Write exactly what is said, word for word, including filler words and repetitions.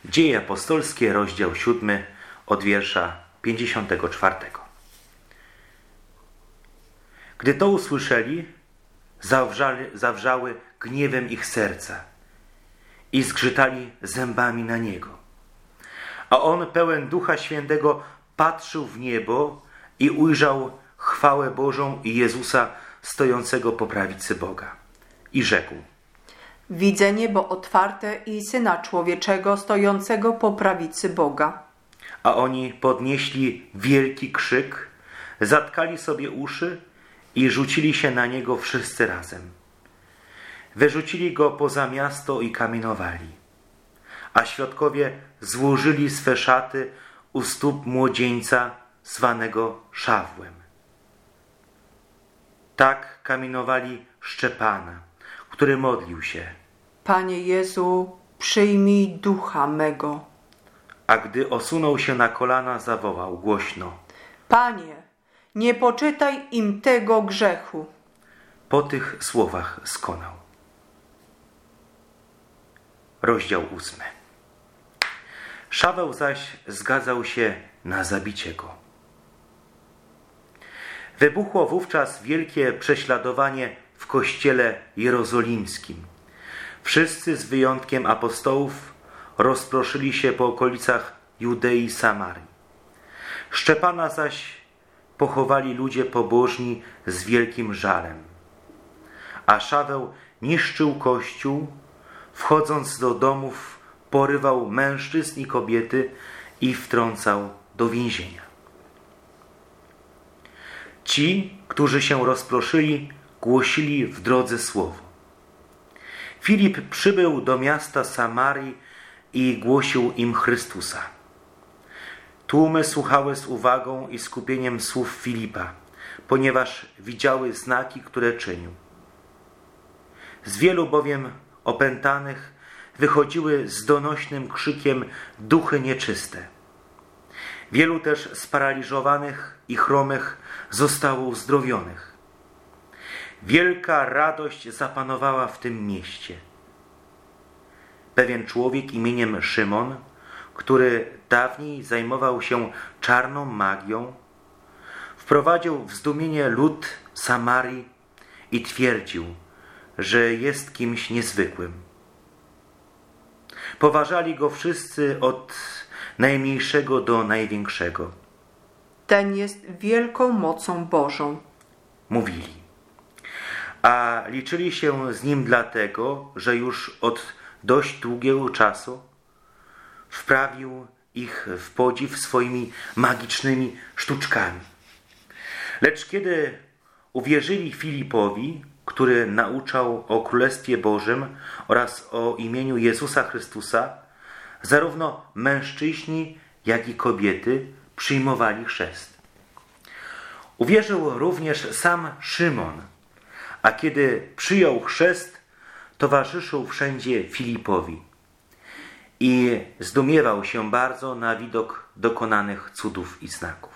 Dzieje apostolskie, rozdział siódmy, od wiersza pięćdziesiątego czwartego. Gdy to usłyszeli, zawrzali, zawrzały gniewem ich serca i zgrzytali zębami na Niego. A On, pełen Ducha Świętego, patrzył w niebo i ujrzał chwałę Bożą i Jezusa stojącego po prawicy Boga. I rzekł: Widzę niebo otwarte i Syna Człowieczego stojącego po prawicy Boga. A oni podnieśli wielki krzyk, zatkali sobie uszy i rzucili się na Niego wszyscy razem. Wyrzucili Go poza miasto i kamienowali. A świadkowie złożyli swe szaty u stóp młodzieńca zwanego Szawłem. Tak kamienowali Szczepana, który modlił się: Panie Jezu, przyjmij ducha mego. A gdy osunął się na kolana, zawołał głośno: Panie, nie poczytaj im tego grzechu. Po tych słowach skonał. Rozdział ósmy. Szaweł zaś zgadzał się na zabicie go. Wybuchło wówczas wielkie prześladowanie w kościele jerozolimskim. Wszyscy z wyjątkiem apostołów rozproszyli się po okolicach Judei i Samarii. Szczepana zaś pochowali ludzie pobożni z wielkim żalem. A Szaweł niszczył kościół, wchodząc do domów, porywał mężczyzn i kobiety i wtrącał do więzienia. Ci, którzy się rozproszyli, głosili w drodze słowo. Filip przybył do miasta Samarii i głosił im Chrystusa. Tłumy słuchały z uwagą i skupieniem słów Filipa, ponieważ widziały znaki, które czynił. Z wielu bowiem opętanych wychodziły z donośnym krzykiem duchy nieczyste. Wielu też sparaliżowanych i chromych zostało uzdrowionych. Wielka radość zapanowała w tym mieście. Pewien człowiek imieniem Szymon, który dawniej zajmował się czarną magią, wprowadził w zdumienie lud Samarii i twierdził, że jest kimś niezwykłym. Poważali go wszyscy od najmniejszego do największego. Ten jest wielką mocą Bożą, mówili. A liczyli się z nim dlatego, że już od dość długiego czasu wprawił ich w podziw swoimi magicznymi sztuczkami. Lecz kiedy uwierzyli Filipowi, który nauczał o Królestwie Bożym oraz o imieniu Jezusa Chrystusa, zarówno mężczyźni, jak i kobiety przyjmowali chrzest. Uwierzył również sam Szymon, a kiedy przyjął chrzest, towarzyszył wszędzie Filipowi i zdumiewał się bardzo na widok dokonanych cudów i znaków.